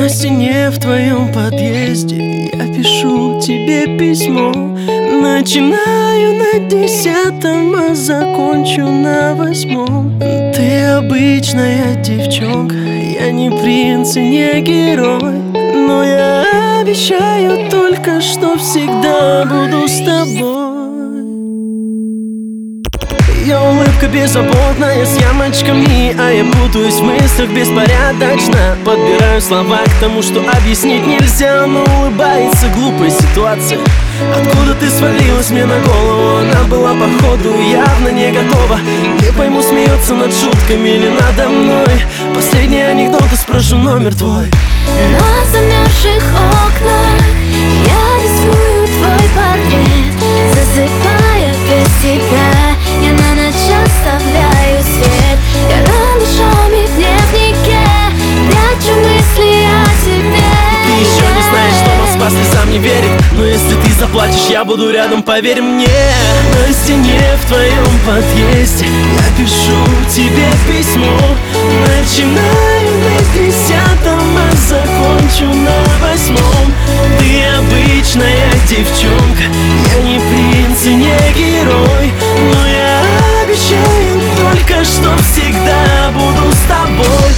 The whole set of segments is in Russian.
стене в твоем подъезде я пишу тебе письмо. Начинаю на 10-м, а закончу на 8-м. Ты обычная девчонка, я не принц и не герой, но я обещаю только, что всегда буду с тобой. Ее улыбка беззаботная, с ямочками, а я путаюсь в мыслях беспорядочно. Подбираю слова к тому, что объяснить нельзя, но улыбается глупая ситуация. Откуда ты свалилась мне на голову? Она была походу явно не готова. Не пойму, смеется над шутками или надо мной. Последний анекдот, и спрошу номер твой. На замерзших окнах я рисую твой портрет, засыпая без тебя. Я на ночь оставляю свет. Я раньшами в дневнике прячу мысли о тебе. Ты еще не знаешь, что Москва слезам не верит, но если ты заплачешь, я буду рядом, поверь мне. На стене в твоем подъезде я пишу тебе письмо. Начинаю на 10-м, а закончу на 8-м. Ты обычная девчонка, я не принц и не герой, но я обещаю только, что всегда буду с тобой.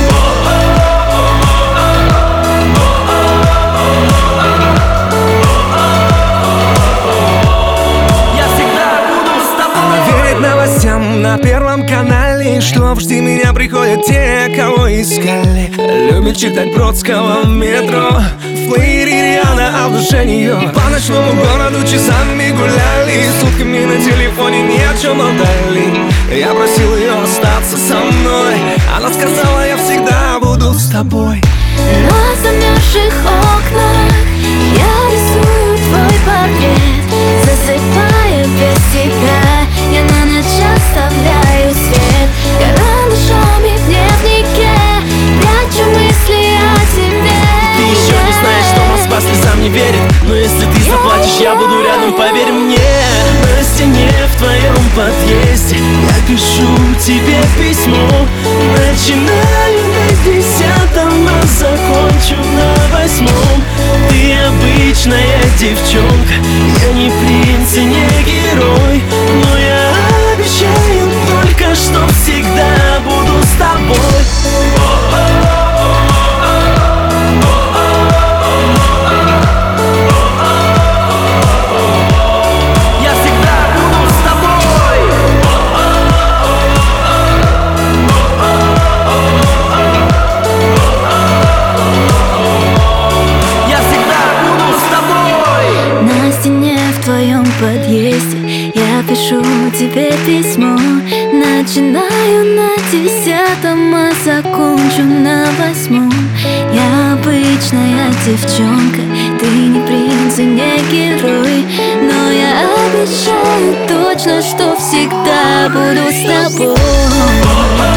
Новостям на Первом канале, что в «Жди меня» приходят те, кого искали. Любит читать Бродского в метро, в плеере Риана, а в душе нее. По ночному городу часами гуляли, сутками на телефоне ни о чем болтали. Я просил ее остаться со мной, она сказала, я всегда буду с тобой. На замерзших окнах я рисую твой портрет, засыпая без тебя. Я на ночь оставляю свет. Я раньшами в дневнике прячу мысли о тебе. Ты еще не знаешь, что Москва слезам не верит, но если ты заплачешь, я буду рядом, поверь мне. На стене в твоем подъезде я пишу тебе письмо. Начинаю на 10-м, а закончу на 8-м. Ты обычная девчонка, я не принц и не герой, но я обещаю только, что всегда буду с тобой. Я всегда буду с тобой. Я всегда буду с тобой. На стене в твоем подъезде я пишу тебе письмо. Начинаю на 10-м, а закончу на 8-м. Я обычная девчонка, ты не принц и не герой, но я обещаю точно, что всегда буду с тобой.